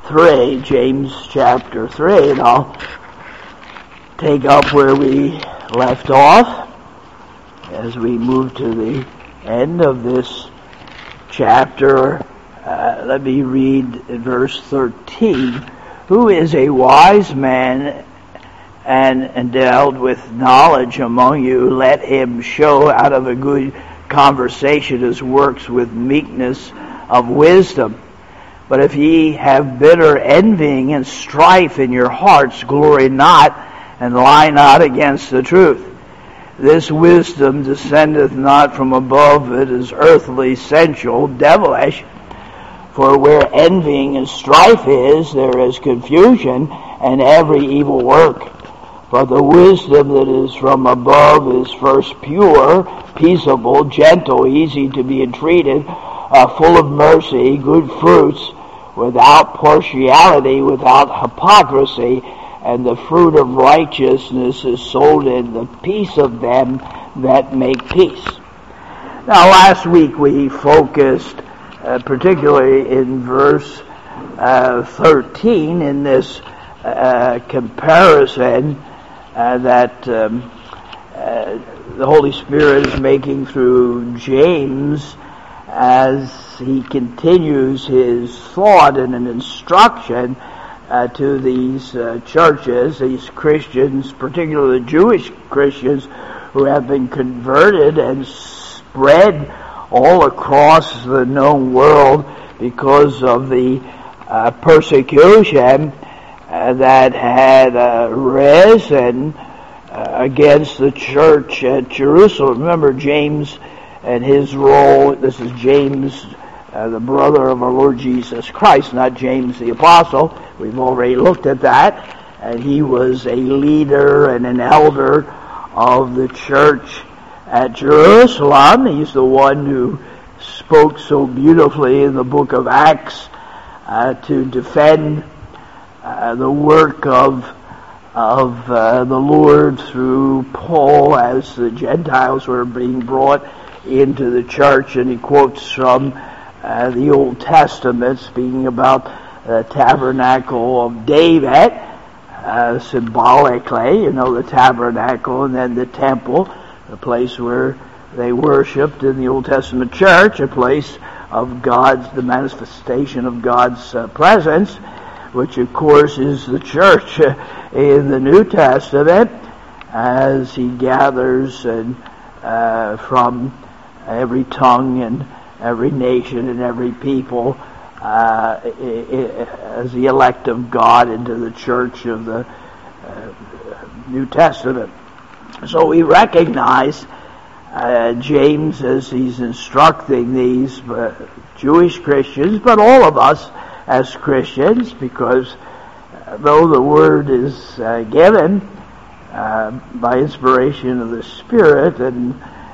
3, James chapter 3, and I'll take up where we left off as we move to the end of this chapter. Let me read verse 13. Who is a wise man and endowed with knowledge among you? Let him show out of a good conversation his works with meekness of wisdom. But if ye have bitter envying and strife in your hearts, glory not, and lie not against the truth. This wisdom descendeth not from above, it is earthly, sensual, devilish. For where envying and strife is, there is confusion and every evil work. But the wisdom that is from above is first pure, peaceable, gentle, easy to be entreated, full of mercy, good fruits, without partiality, without hypocrisy, and the fruit of righteousness is sown in the peace of them that make peace. Now, last week we focused particularly in verse 13 in this comparison that the Holy Spirit is making through James as he continues his thought and an instruction to these churches, these Christians, particularly the Jewish Christians who have been converted and spread all across the known world because of the persecution that had risen against the church at Jerusalem. Remember James and his role. This is James, the brother of our Lord Jesus Christ, not James the Apostle. We've already looked at that. And he was a leader and an elder of the church at Jerusalem. He's the one who spoke so beautifully in the book of Acts to defend the work of the Lord through Paul as the Gentiles were being brought into the church. And he quotes from the Old Testament, speaking about the tabernacle of David, symbolically, the tabernacle, and then the temple, the place where they worshipped in the Old Testament church, a place of the manifestation of God's presence, which of course is the church in the New Testament, as he gathers from every tongue and every nation and every people as the elect of God into the church of the New Testament. So we recognize James as he's instructing these Jewish Christians, but all of us as Christians, because though the Word is given by inspiration of the Spirit, and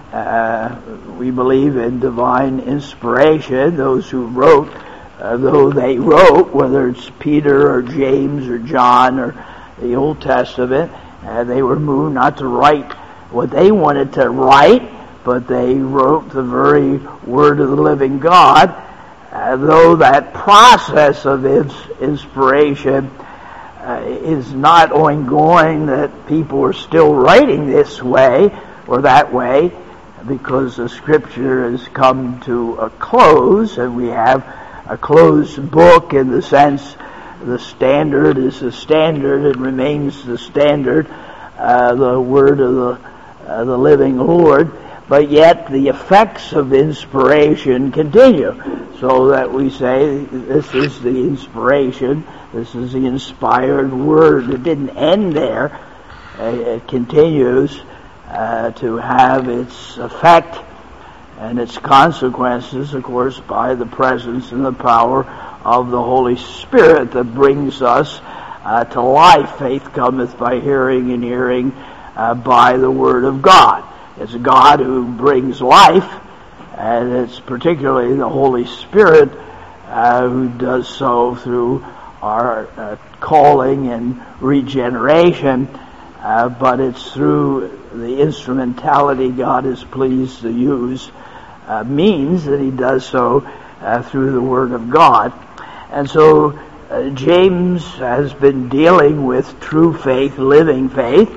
we believe in divine inspiration, those who wrote, though they wrote, whether it's Peter or James or John or the Old Testament, they were moved not to write what they wanted to write, but they wrote the very Word of the living God. Though that process of inspiration is not ongoing, that people are still writing this way or that way, because the Scripture has come to a close, and we have a closed book in the sense the standard is the standard and remains the standard, the Word of the living Lord, but yet the effects of inspiration continue, so that we say this is the inspiration, this is the inspired Word. It didn't end there. It continues to have its effect and its consequences, of course, by the presence and the power of the Holy Spirit that brings us to life. Faith cometh by hearing, and hearing by the Word of God. It's God who brings life, and it's particularly the Holy Spirit who does so through our calling and regeneration, but it's through the instrumentality God is pleased to use means that he does so through the Word of God. And so James has been dealing with true faith, living faith,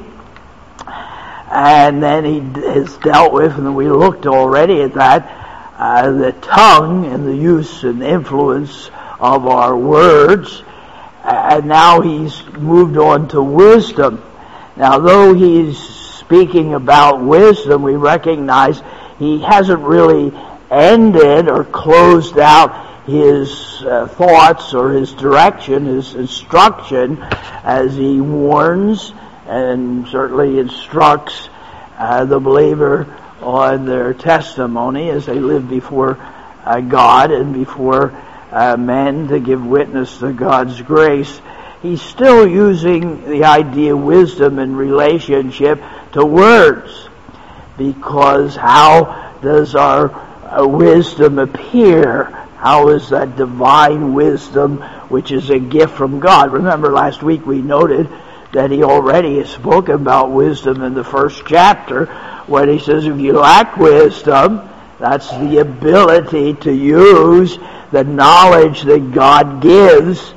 and then he has dealt with, and we looked already at that, the tongue and the use and influence of our words, and now he's moved on to wisdom. Now, though he's speaking about wisdom, we recognize he hasn't really ended or closed out his thoughts or his direction, his instruction, as he warns and certainly instructs the believer on their testimony as they live before God and before men to give witness to God's grace. He's still using the idea of wisdom in relationship to words, because how does our wisdom appear? How is that divine wisdom, which is a gift from God? Remember, last week we noted that he already has spoken about wisdom in the first chapter, when he says if you lack wisdom, that's the ability to use the knowledge that God gives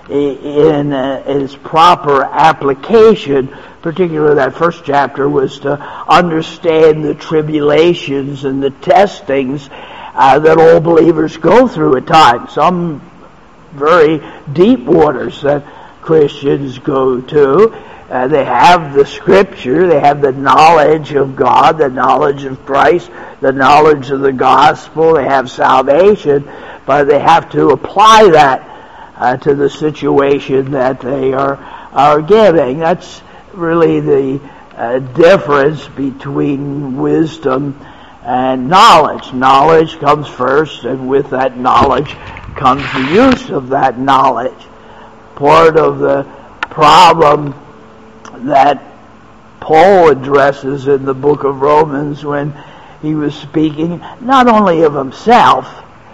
in its proper application. Particularly that first chapter was to understand the tribulations and the testings that all believers go through at times. Some very deep waters that Christians go to. They have the Scripture, they have the knowledge of God, the knowledge of Christ, the knowledge of the gospel, they have salvation, but they have to apply that to the situation that they are giving. That's really the difference between wisdom and knowledge. Knowledge comes first, and with that knowledge comes the use of that knowledge. Part of the problem that Paul addresses in the book of Romans when he was speaking not only of himself,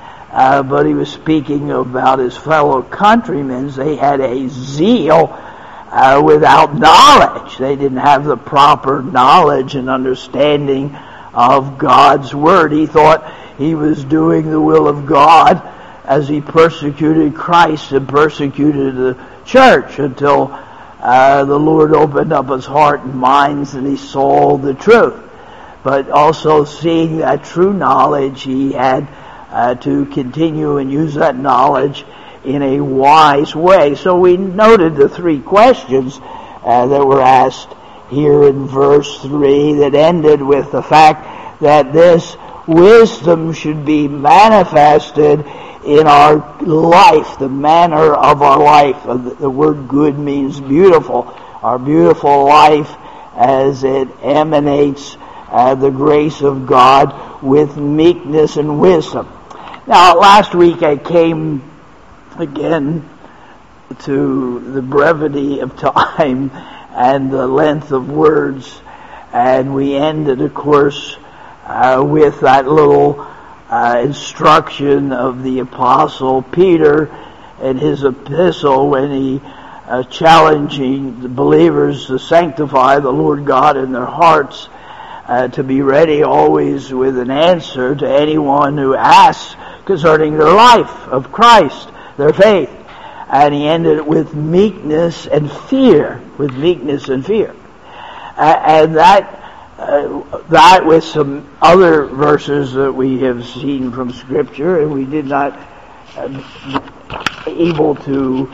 but he was speaking about his fellow countrymen. They had a zeal without knowledge. They didn't have the proper knowledge and understanding of God's Word. He thought he was doing the will of God as he persecuted Christ and persecuted the church until the Lord opened up his heart and minds and he saw the truth. But also seeing that true knowledge, he had to continue and use that knowledge in a wise way. So we noted the three questions that were asked here in verse 3 that ended with the fact that this wisdom should be manifested in our life, the manner of our life. The word good means beautiful. Our beautiful life as it emanates the grace of God with meekness and wisdom. Now, last week I came again to the brevity of time and the length of words, and we ended, of course, with that little instruction of the Apostle Peter in his epistle when he challenging the believers to sanctify the Lord God in their hearts, to be ready always with an answer to anyone who asks concerning their life of Christ, their faith. And he ended it with meekness and fear, with meekness and fear. And that with some other verses that we have seen from Scripture, and we did not able to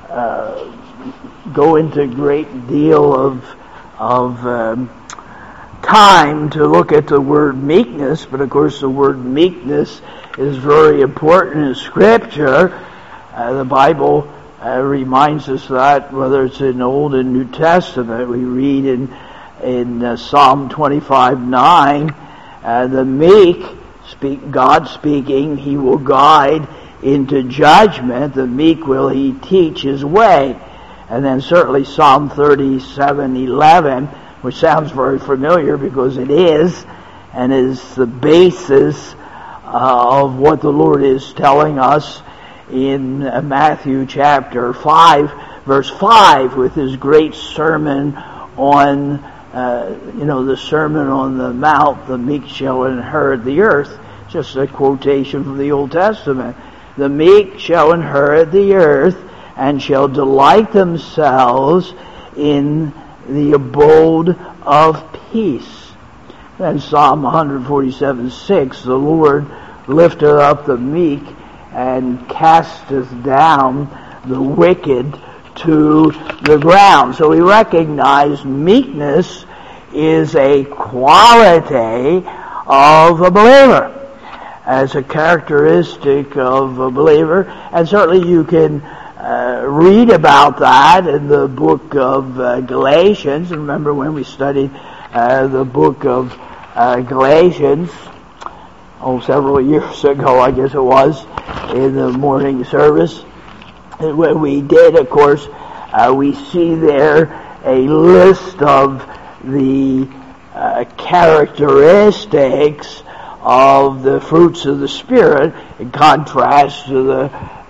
go into a great deal of time to look at the word meekness, but of course the word meekness is very important in Scripture. The Bible reminds us that, whether it's in Old and New Testament. We read in Psalm 25:9, the meek, God speaking, he will guide into judgment, the meek will he teach his way. And then certainly Psalm 37:11, which sounds very familiar because it is, and is the basis of what the Lord is telling us in Matthew chapter 5, verse 5, with his great sermon on, the Sermon on the Mount, the meek shall inherit the earth. Just a quotation from the Old Testament. The meek shall inherit the earth, and shall delight themselves in the abode of peace. And Psalm 147:6, the Lord lifteth up the meek and casteth down the wicked to the ground. So we recognize meekness is a quality of a believer, as a characteristic of a believer. And certainly you can read about that in the book of Galatians. Remember when we studied the book of Galatians, several years ago, I guess it was, in the morning service. And when we did, of course, we see there a list of the characteristics of the fruits of the Spirit in contrast to the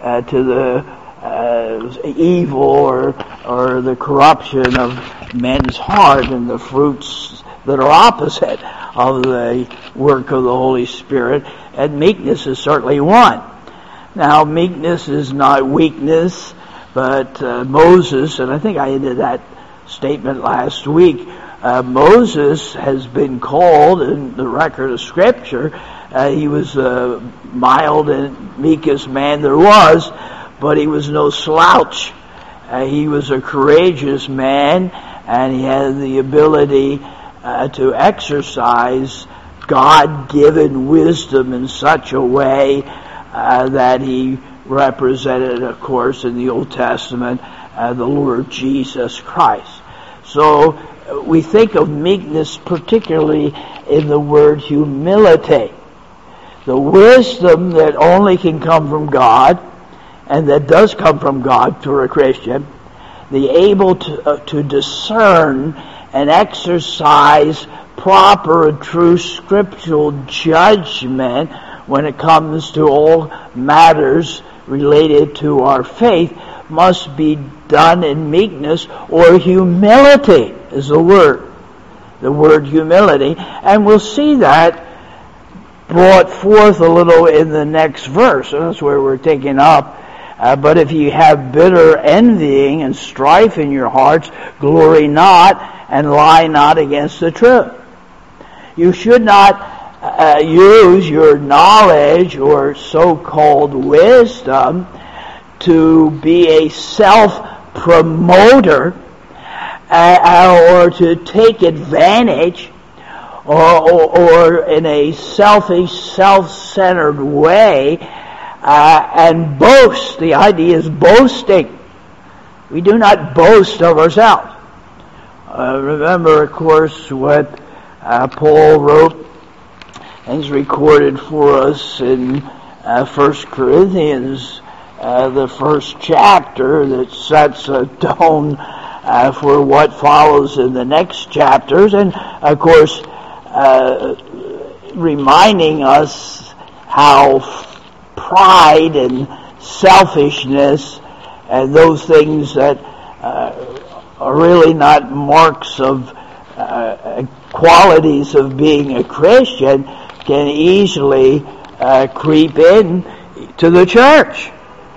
evil or the corruption of men's heart, and the fruits that are opposite of the work of the Holy Spirit, and meekness is certainly one. Now, meekness is not weakness, but Moses, and I think I ended that statement last week, Moses has been called in the record of Scripture, he was the mild and meekest man there was, but he was no slouch. He was a courageous man, and he had the ability to exercise God-given wisdom in such a way that he represented, of course, in the Old Testament, the Lord Jesus Christ. So we think of meekness particularly in the word humility. The wisdom that only can come from God, and that does come from God for a Christian, the able to discern and exercise proper and true scriptural judgment when it comes to all matters related to our faith, must be done in meekness, or humility is the word humility. And we'll see that brought forth a little in the next verse. And that's where we're taking up. But if you have bitter envying and strife in your hearts, glory not and lie not against the truth. You should not use your knowledge or so-called wisdom to be a self-promoter or to take advantage or in a selfish, self-centered way and boast. The idea is boasting. We do not boast of ourselves. Remember, of course, what Paul wrote and is recorded for us in 1 Corinthians, the first chapter, that sets a tone for what follows in the next chapters, and of course reminding us how pride and selfishness and those things that are really not marks of qualities of being a Christian can easily creep in to the church.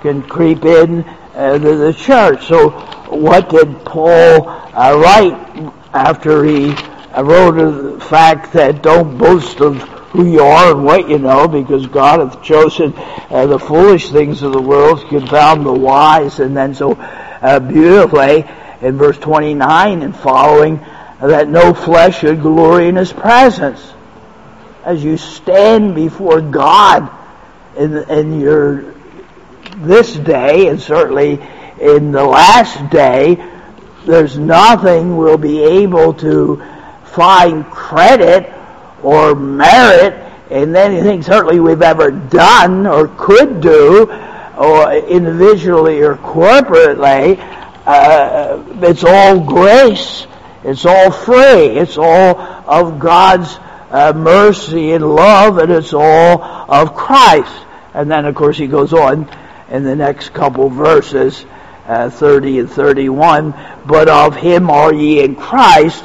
The church. So what did Paul write after he wrote of the fact that don't boast of who you are and what you know, because God hath chosen the foolish things of the world to confound the wise, and then so beautifully in verse 29 and following, that no flesh should glory in his presence. As you stand before God in your this day, and certainly in the last day, there's nothing we'll be able to find credit or merit in anything certainly we've ever done or could do, or individually or corporately. It's all grace. It's all free. It's all of God's mercy and love, and it's all of Christ. And then, of course, he goes on in the next couple verses, 30 and 31, but of him are ye in Christ, who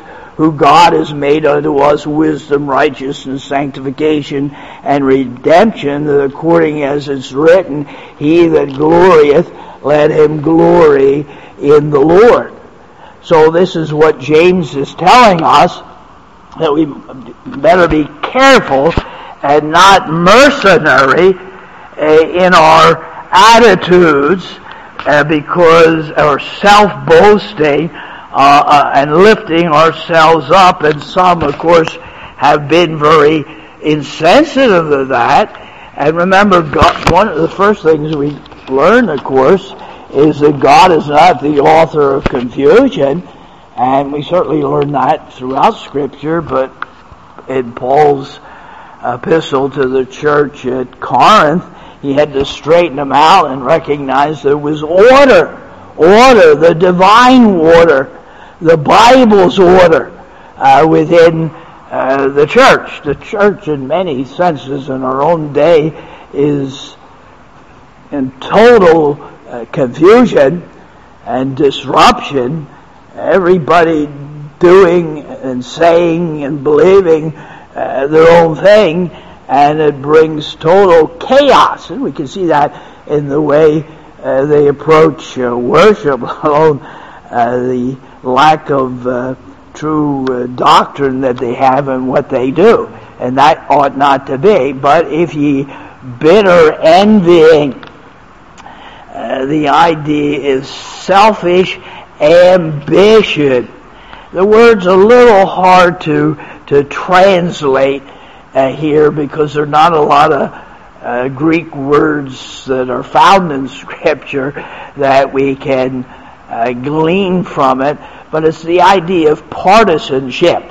who God has made unto us wisdom, righteousness, sanctification, and redemption, that according as it's written, he that glorieth, let him glory in the Lord. So this is what James is telling us, that we better be careful and not mercenary in our attitudes, because our self-boasting and lifting ourselves up, and some, of course, have been very insensitive to that. And remember, God, one of the first things we learn, of course, is that God is not the author of confusion, and we certainly learn that throughout Scripture, but in Paul's epistle to the church at Corinth, he had to straighten them out and recognize there was order, the divine order, the Bible's order within the church. The church, in many senses, in our own day, is in total confusion and disruption. Everybody doing and saying and believing their own thing, and it brings total chaos. And we can see that in the way they approach worship, alone the lack of true doctrine that they have and what they do. And that ought not to be. But if ye bitter envying, the idea is selfish ambition. The word's a little hard to translate here, because there are not a lot of Greek words that are found in Scripture that we can glean from it, but it's the idea of partisanship.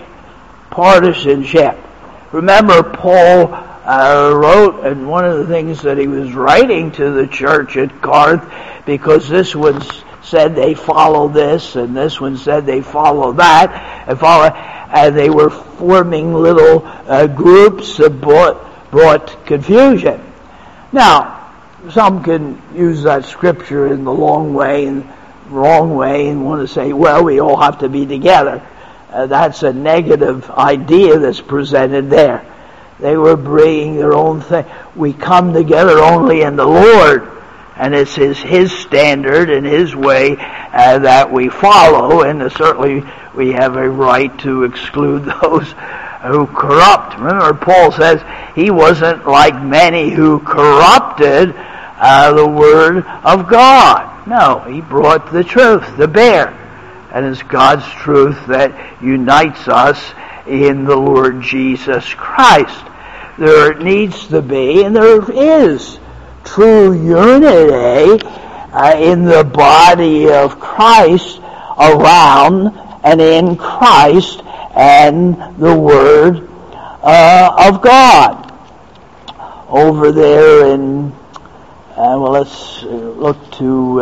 Remember, Paul wrote, and one of the things that he was writing to the church at Corinth, because this one said they follow this, and this one said they follow that, and they were forming little groups that brought confusion. Now, some can use that scripture in the wrong way and want to say, well, we all have to be together. That's a negative idea that's presented there. They were bringing their own thing. We come together only in the Lord, and it's His standard and His way that we follow, and certainly we have a right to exclude those who corrupt. Remember, Paul says he wasn't like many who corrupted the Word of God. No, he brought the truth to bear, and it's God's truth that unites us in the Lord Jesus Christ. There needs to be, and there is, true unity in the body of Christ, around and in Christ and the Word of God. Over there in, let's look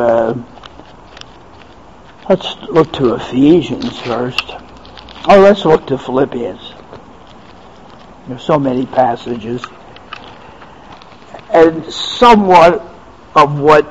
to Ephesians first. Oh, let's look to Philippians. There's so many passages. And somewhat of what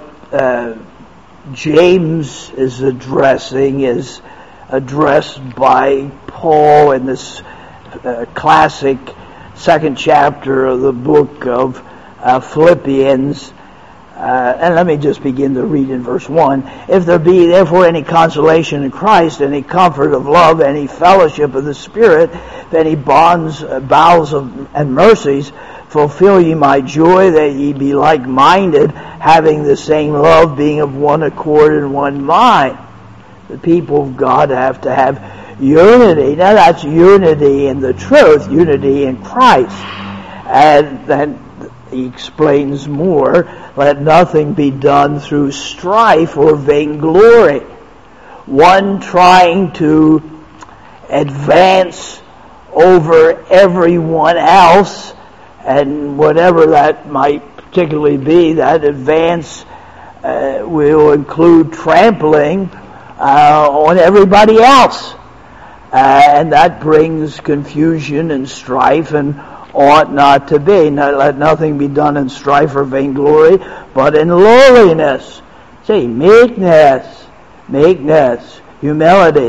James is addressing is addressed by Paul in this classic second chapter of the book of Philippians. And let me just begin to read in verse 1. If there be therefore any consolation in Christ, any comfort of love, any fellowship of the Spirit, any bowels and mercies, fulfill ye my joy, that ye be like-minded, having the same love, being of one accord and one mind. The people of God have to have unity. Now that's unity in the truth, unity in Christ. And then he explains more, let nothing be done through strife or vainglory. One trying to advance over everyone else, and whatever that might particularly be, that advance will include trampling on everybody else. And that brings confusion and strife, and ought not to be. Let nothing be done in strife or vainglory, but in lowliness. See, meekness, humility.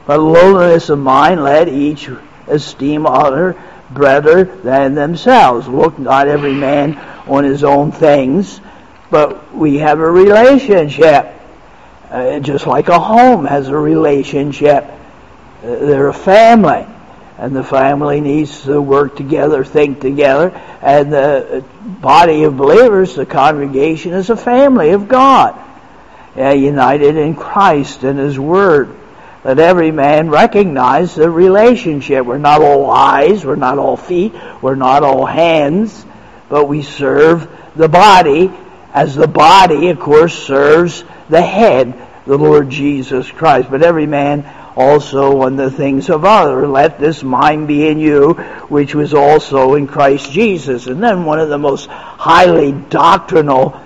But lowliness of mind let each esteem other better than themselves. Look not every man on his own things, but we have a relationship. Just like a home has a relationship. They're a family. And the family needs to work together, think together. And the body of believers, the congregation, is a family of God. United in Christ and His Word. Let every man recognize the relationship. We're not all eyes, we're not all feet, we're not all hands, but we serve the body as the body, of course, serves the head, the Lord Jesus Christ. But every man also on the things of others. Let this mind be in you, which was also in Christ Jesus. And then one of the most highly doctrinal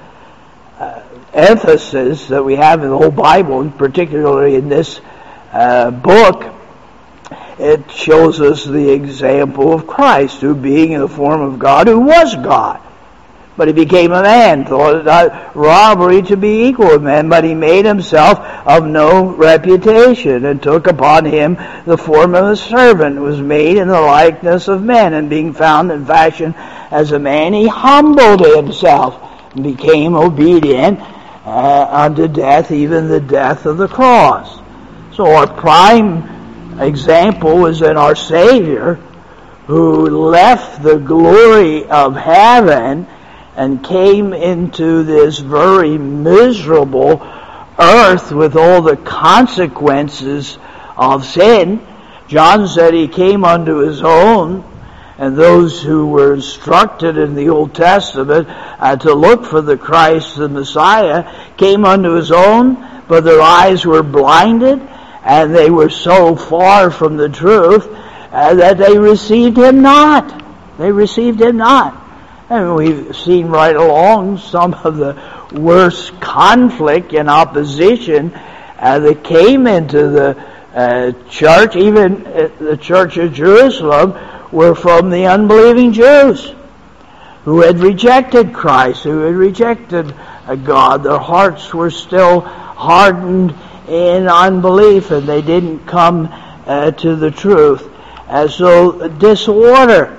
emphasis that we have in the whole Bible, and particularly in this book, it shows us the example of Christ, who being in the form of God, who was God, but He became a man, thought it not robbery to be equal with men, but He made Himself of no reputation, and took upon Him the form of a servant, was made in the likeness of men, and being found in fashion as a man, He humbled Himself, and became obedient unto death, even the death of the cross. So our prime example is in our Savior, who left the glory of heaven and came into this very miserable earth with all the consequences of sin. John said He came unto His own, and those who were instructed in the Old Testament to look for the Christ, the Messiah, came unto His own, but their eyes were blinded, and they were so far from the truth that they received Him not. They received Him not. And we've seen right along some of the worst conflict and opposition that came into the church, even the church of Jerusalem, were from the unbelieving Jews who had rejected Christ, who had rejected God. Their hearts were still hardened in unbelief, and they didn't come to the truth. And so disorder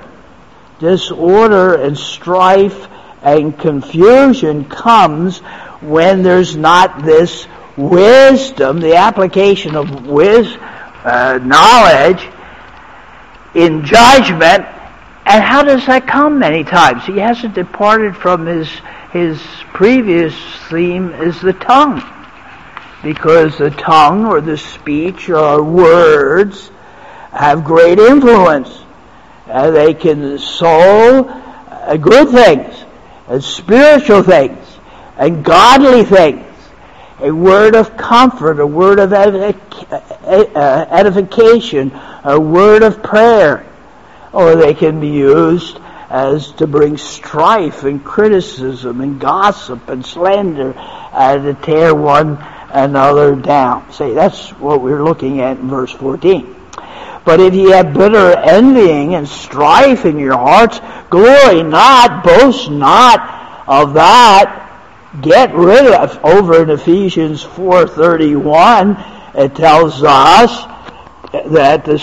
and strife and confusion comes when there's not this wisdom, the application of knowledge in judgment. And how does that come many times? He hasn't departed from his previous theme is the tongue. Because the tongue or the speech or words have great influence. They can sow good things and spiritual things and godly things. A word of comfort, a word of edification, a word of prayer. Or they can be used as to bring strife and criticism and gossip and slander to tear one another down. Say, that's what we're looking at in verse 14. But if ye have bitter envying and strife in your hearts, glory not, boast not of that. Get rid of, over in Ephesians 4:31, it tells us that the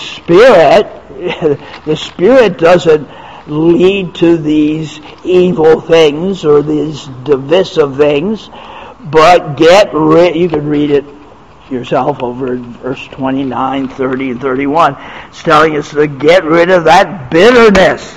Spirit doesn't lead to these evil things or these divisive things, but get rid, you can read it yourself over in verse 29, 30, and 31. It's telling us to get rid of that bitterness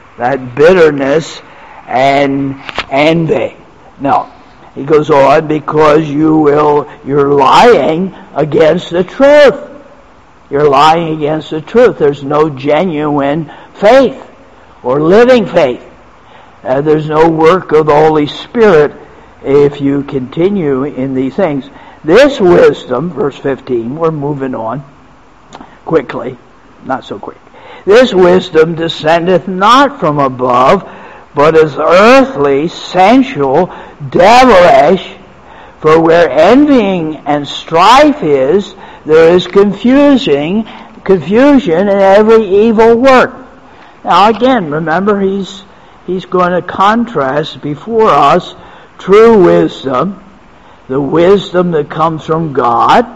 and envy. No, he goes on, because you're lying against the truth. You're lying against the truth. There's no genuine faith or living faith. There's no work of the Holy Spirit if you continue in these things. This wisdom, verse 15, we're moving on quickly, not so quick. This wisdom descendeth not from above, but is earthly, sensual, devilish. For where envying and strife is, there is confusion in every evil work. Now again, remember he's going to contrast before us true wisdom, the wisdom that comes from God,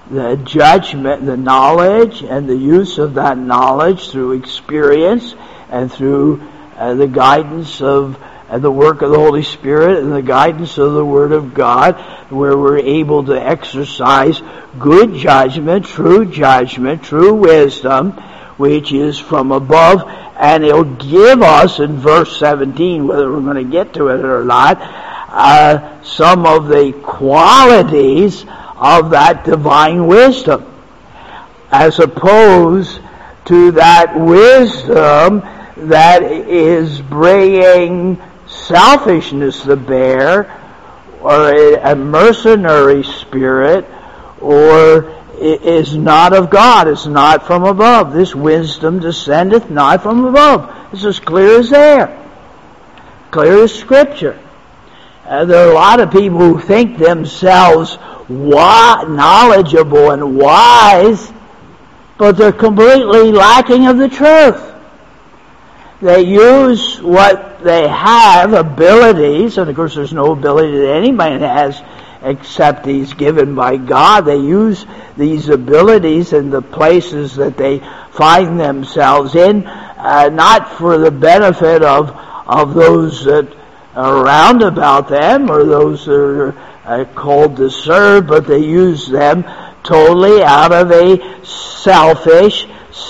the judgment, the knowledge, and the use of that knowledge through experience and through the guidance of the work of the Holy Spirit and the guidance of the Word of God, where we're able to exercise good judgment, true wisdom, which is from above. And He'll give us, in verse 17, whether we're going to get to it or not, some of the qualities of that divine wisdom, as opposed to that wisdom that is bringing selfishness to bear, or a mercenary spirit, or is not of God, is not from above. This wisdom descendeth not from above. It's as clear as air, clear as Scripture. There are a lot of people who think themselves knowledgeable and wise, but they're completely lacking of the truth. They use what they have, abilities, and of course there's no ability that any man has except these given by God. They use these abilities in the places that they find themselves in, not for the benefit of those that are around about them or those that are called to serve, but they use them totally out of a selfish,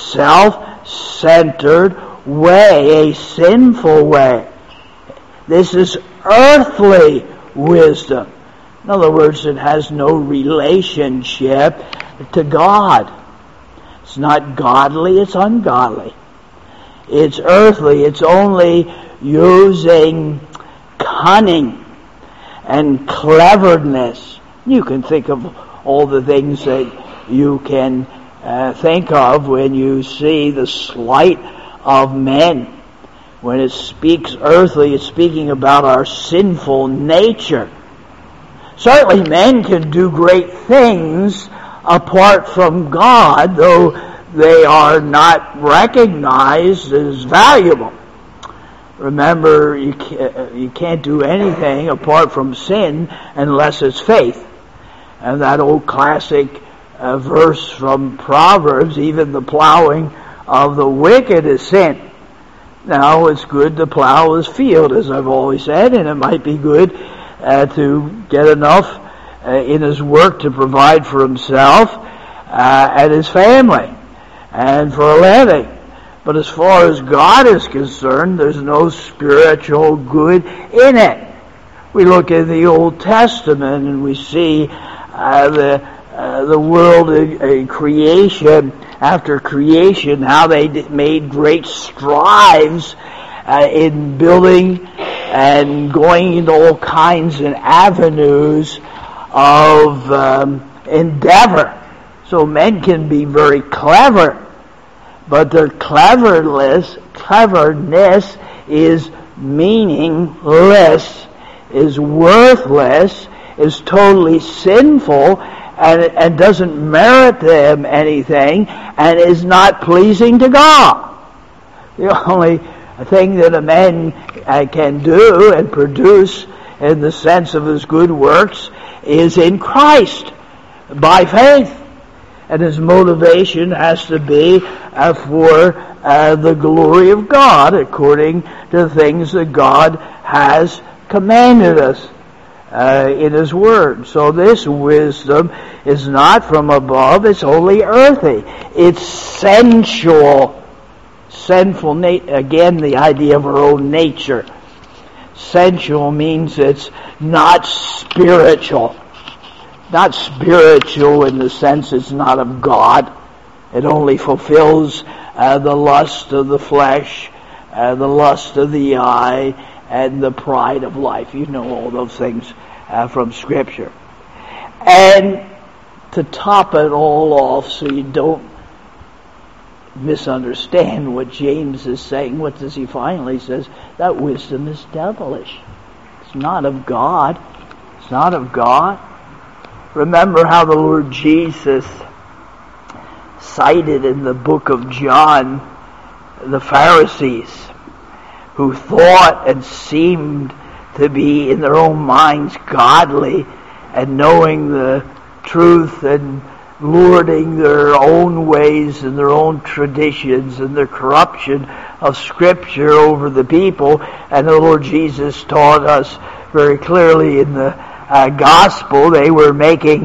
self-centered way, a sinful way. This is earthly wisdom. In other words, it has no relationship to God. It's not godly, it's ungodly. It's earthly, it's only using cunning and cleverness. You can think of all the things that you can think of when you see the sleight of men. When it speaks earthly, it's speaking about our sinful nature. Certainly men can do great things apart from God, though they are not recognized as valuable. Remember, you can't do anything apart from sin unless it's faith. And that old classic verse from Proverbs, even the plowing of the wicked is sin. Now, it's good to plow his field, as I've always said, and it might be good to get enough in his work to provide for himself and his family and for a living. But as far as God is concerned, there's no spiritual good in it. We look at the Old Testament and we see the world in creation, after creation, how they made great strides in building and going into all kinds of avenues of endeavor. So men can be very clever, but their cleverness is meaningless, is worthless, is totally sinful, and doesn't merit them anything, and is not pleasing to God. The only thing that a man can do and produce in the sense of his good works is in Christ, by faith. And his motivation has to be for the glory of God, according to the things that God has commanded us in His Word. So this wisdom is not from above, it's only earthy. It's sensual. Sinful, again, the idea of our own nature. Sensual means it's not spiritual. Not spiritual in the sense it's not of God. It only fulfills the lust of the flesh, the lust of the eye, and the pride of life. You know all those things from Scripture. And to top it all off, so you don't misunderstand what James is saying, what does he finally says? That wisdom is devilish. It's not of God. It's not of God. Remember how the Lord Jesus cited in the book of John the Pharisees who thought and seemed to be in their own minds godly and knowing the truth and lording their own ways and their own traditions and their corruption of Scripture over the people. And the Lord Jesus taught us very clearly in the gospel they were making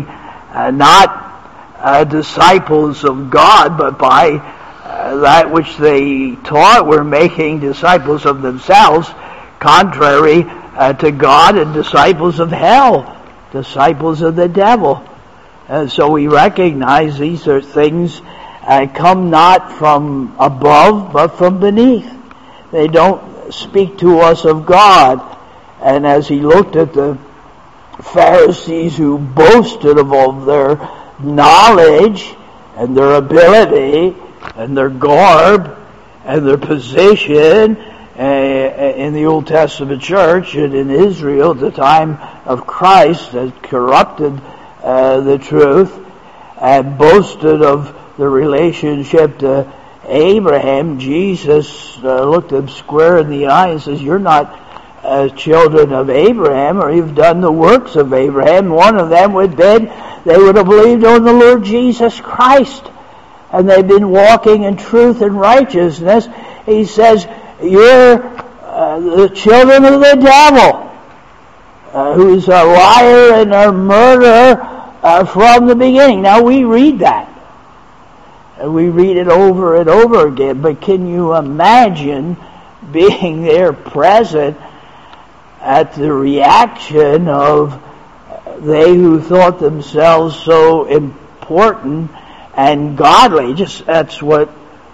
not disciples of God, but by that which they taught were making disciples of themselves, contrary to God, and disciples of hell, disciples of the devil. And so we recognize these are things come not from above, but from beneath. They don't speak to us of God. And as he looked at the Pharisees who boasted of all their knowledge and their ability and their garb and their position in the Old Testament church and in Israel at the time of Christ, that corrupted the truth and boasted of the relationship to Abraham, Jesus looked them square in the eye and says, "You're not children of Abraham, or you've done the works of Abraham." One of them would have been, they would have believed on the Lord Jesus Christ, and they've been walking in truth and righteousness. He says, "You're the children of the devil, who's a liar and a murderer from the beginning." Now we read that, and we read it over and over again, but can you imagine being there present at the reaction of they who thought themselves so important and godly? Just that's what,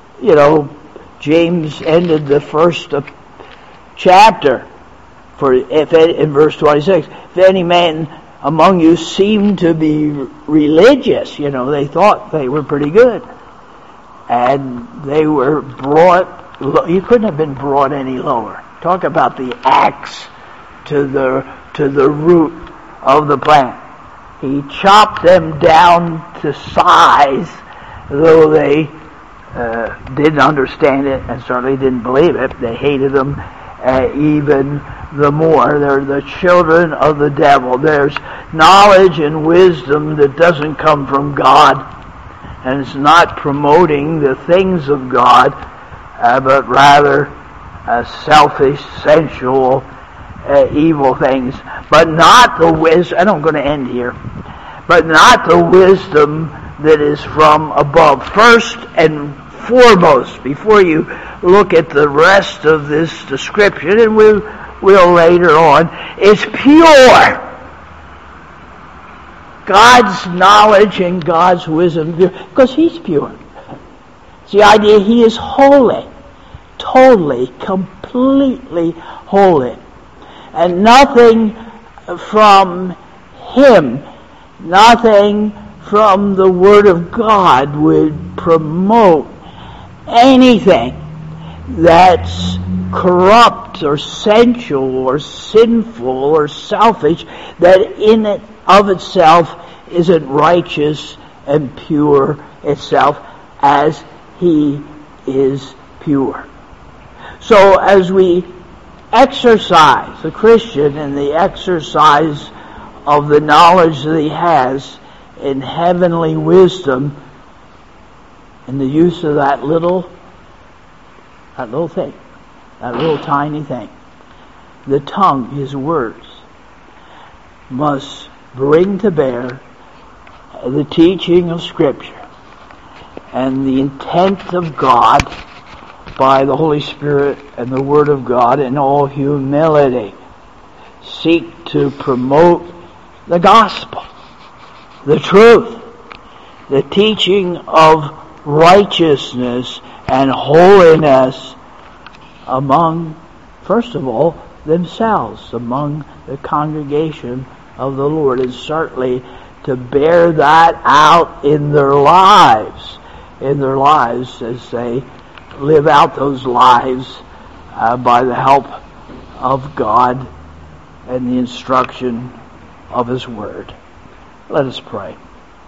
James ended the first chapter in verse 26. If any man among you seemed to be religious, they thought they were pretty good, and they were brought. You couldn't have been brought any lower. Talk about the axe to the root of the plant. He chopped them down to size, though they didn't understand it and certainly didn't believe it. They hated them even the more. They're the children of the devil. There's knowledge and wisdom that doesn't come from God, and it's not promoting the things of God, but rather selfish, sensual, evil things. But not the wisdom, and I'm going to end here, but not the wisdom that is from above. First and foremost, before you look at the rest of this description, and we'll later on, is pure. God's knowledge and God's wisdom, because He's pure. It's the idea He is holy, totally, completely holy. And nothing from Him, nothing from the Word of God would promote anything that's corrupt or sensual or sinful or selfish, that in it of itself isn't righteous and pure itself, as He is pure. So as we exercise, the Christian, in the exercise of the knowledge that he has in heavenly wisdom, in the use of that little thing, that little tiny thing, the tongue, his words, must bring to bear the teaching of Scripture and the intent of God by the Holy Spirit and the Word of God in all humility. Seek to promote the gospel, the truth, the teaching of righteousness and holiness among, first of all, themselves, among the congregation of the Lord, and certainly to bear that out in their lives as they live out those lives by the help of God and the instruction of His Word. Let us pray.